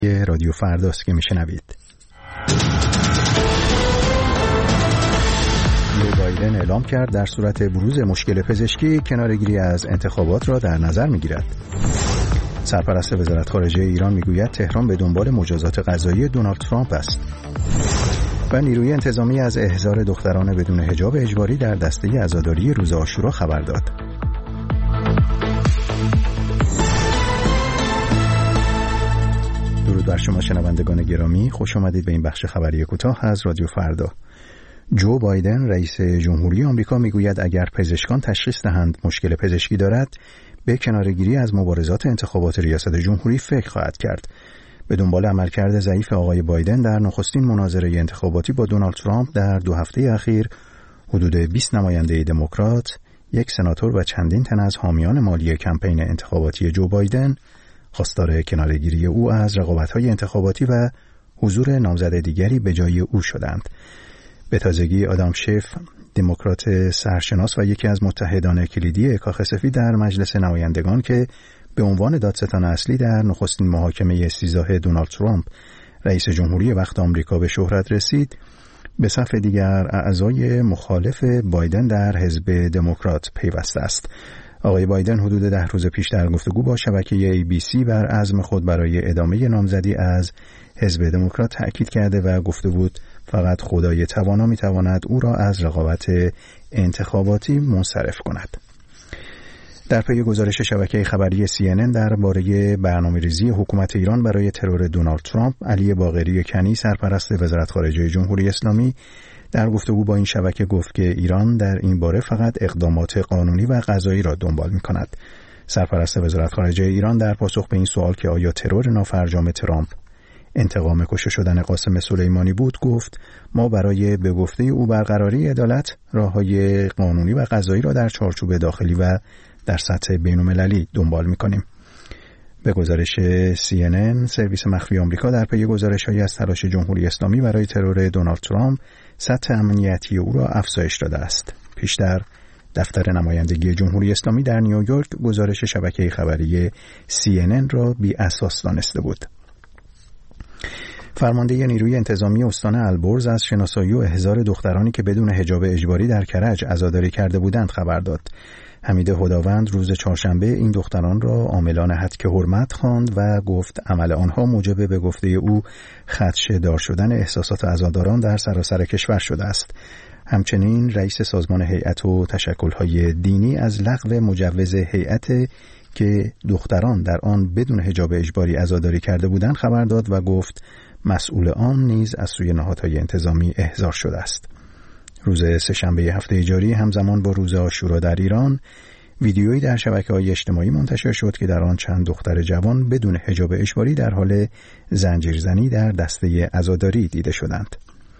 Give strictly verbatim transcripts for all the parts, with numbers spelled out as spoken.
رادیو فرداست که میشنوید. جو بایدن اعلام کرد در صورت بروز مشکل پزشکی کناره‌گیری از انتخابات را در نظر میگیرد. سرپرست وزارت خارجه ایران میگوید تهران به دنبال مجازات قضایی دونالد ترامپ است. و نیروی انتظامی از احضار دختران بدون حجاب اجباری در دسته عزاداری روز عاشورا خبر داد. درود بر شما شنوندگان گرامی، خوش آمدید به این بخش خبری کوتاه از رادیو فردا. جو بایدن رئیس جمهوری آمریکا میگوید اگر پزشکان تشخیص دهند مشکل پزشکی دارد، به کناره‌گیری از مبارزات انتخابات ریاست جمهوری فکر خواهد کرد. به دنبال عملکرد ضعیف آقای بایدن در نخستین مناظره انتخاباتی با دونالد ترامپ در دو هفته اخیر، حدود بیست نماینده دموکرات، یک سناتور و چندین تن از حامیان مالی کمپین انتخاباتی جو بایدن خواستار کناره‌گیری او از رقابت‌های انتخاباتی و حضور نامزد دیگری به جای او شدند. به تازگی آدام شیف، دموکرات سرشناس و یکی از متحدان کلیدی کاخ سفید در مجلس نمایندگان که به عنوان دادستان اصلی در نخستین محاکمه استیضاح دونالد ترامپ رئیس جمهوری وقت آمریکا به شهرت رسید، به صف دیگر اعضای مخالف بایدن در حزب دموکرات پیوسته است. آقای بایدن حدود ده روز پیش در گفتگو با شبکه ای بی سی بر عزم خود برای ادامه نامزدی از حزب دموکرات تأکید کرده و گفته بود فقط خدای توانا می‌تواند او را از رقابت انتخاباتی منصرف کند. در پی گزارش شبکه خبری سی ان ان درباره برنامه‌ریزی حکومت ایران برای ترور دونالد ترامپ، علی باقری کنی، سرپرست وزارت خارجه جمهوری اسلامی، در گفتگو با این شبکه گفت که ایران در این باره فقط اقدامات قانونی و قضایی را دنبال می‌کند. سرپرست وزارت خارجه ایران در پاسخ به این سوال که آیا ترور نافرجام ترامپ انتقام کشته شدن قاسم سلیمانی بود، گفت ما برای به گفته او برقراری عدالت راه‌های قانونی و قضایی را در چارچوب داخلی و در سطح بین‌المللی دنبال می‌کنیم. به گزارش سی ان ان، سرویس مخفی آمریکا در پی گزارش‌هایی از تلاش جمهوری اسلامی برای ترور دونالد ترامپ سطح امنیتی او را افزایش داده است. پیشتر دفتر نمایندگی جمهوری اسلامی در نیویورک گزارش شبکه خبری سی ان ان را بی اساس دانسته بود. فرمانده نیروی انتظامی استان البرز از شناسایی و احضار دخترانی که بدون حجاب اجباری در کرج عزاداری کرده بودند خبر داد. حمید هداوند روز چهارشنبه این دختران را عاملان هتک حرمت خواند و گفت عمل آنها موجب به گفته او خدشه‌دار شدن احساسات عزاداران در سراسر کشور شده است. همچنین رئیس سازمان هیئت و تشکل‌های دینی از لغو مجوز هیئت که دختران در آن بدون حجاب اجباری عزاداری کرده بودند خبر داد و گفت مسئول آن نیز از سوی نهادهای انتظامی احضار شده است. روز سه‌شنبه هفته جاری همزمان با روز عاشورا در ایران، ویدیویی در شبکه‌های اجتماعی منتشر شد که در آن چند دختر جوان بدون حجاب اجباری در حال زنجیرزنی در دسته عزاداری دیده شدند.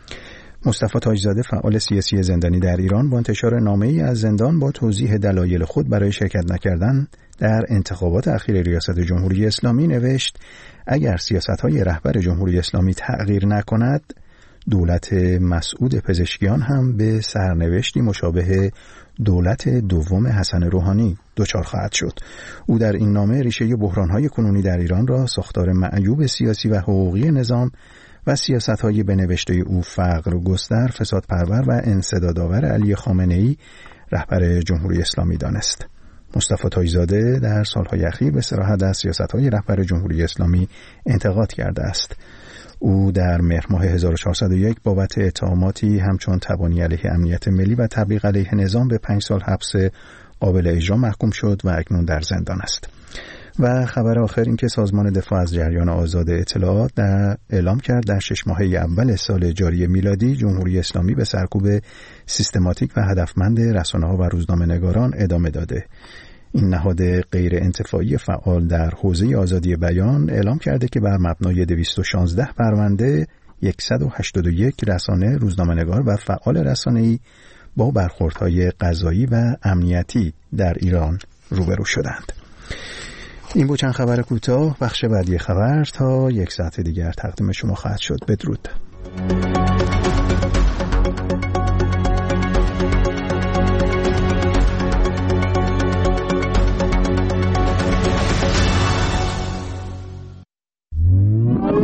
مصطفی تاجزاده، فعال سیاسی زندانی در ایران، با انتشار نامه‌ای از زندان با توضیح دلایل خود برای شرکت نکردن در انتخابات اخیر ریاست جمهوری اسلامی نوشت اگر سیاست‌های رهبر جمهوری اسلامی تغییر نکند، دولت مسعود پزشکیان هم به سرنوشتی مشابه دولت دوم حسن روحانی دچار خواهد شد. او در این نامه ریشه بحران‌های کنونی در ایران را ساختار معیوب سیاسی و حقوقی نظام و سیاست‌های به نوشته او فقر گستر، فساد پرور و انسدادآور علی خامنه‌ای رهبر جمهوری اسلامی دانست. مصطفی تاجزاده در سالهای اخیر به صراحت از سیاست‌های رهبر جمهوری اسلامی انتقاد کرده است. او در مهر ماه هزار و چهارصد و یک بابت اتهاماتی همچون تبانی علیه امنیت ملی و تبلیغ علیه نظام به پنج سال حبس قابل اجرا محکوم شد و اکنون در زندان است. و خبر آخر این که سازمان دفاع از جریان آزاد اطلاعات در اعلام کرد در شش ماهه اول سال جاری میلادی جمهوری اسلامی به سرکوب سیستماتیک و هدفمند رسانه‌ها و روزنامه‌نگاران ادامه داده. این نهاد غیر انتفاعی فعال در حوزه آزادی بیان اعلام کرده که بر مبنای دویست و شانزده پرونده صد و هشتاد و یک رسانه، روزنامه‌نگار و فعال رسانه‌ای با برخوردهای قضایی و امنیتی در ایران روبرو شدند. این بود چند خبر کوتاه. بخش بعدی خبر تا یک ساعت دیگر تقدیم شما خواهد شد. بدرود.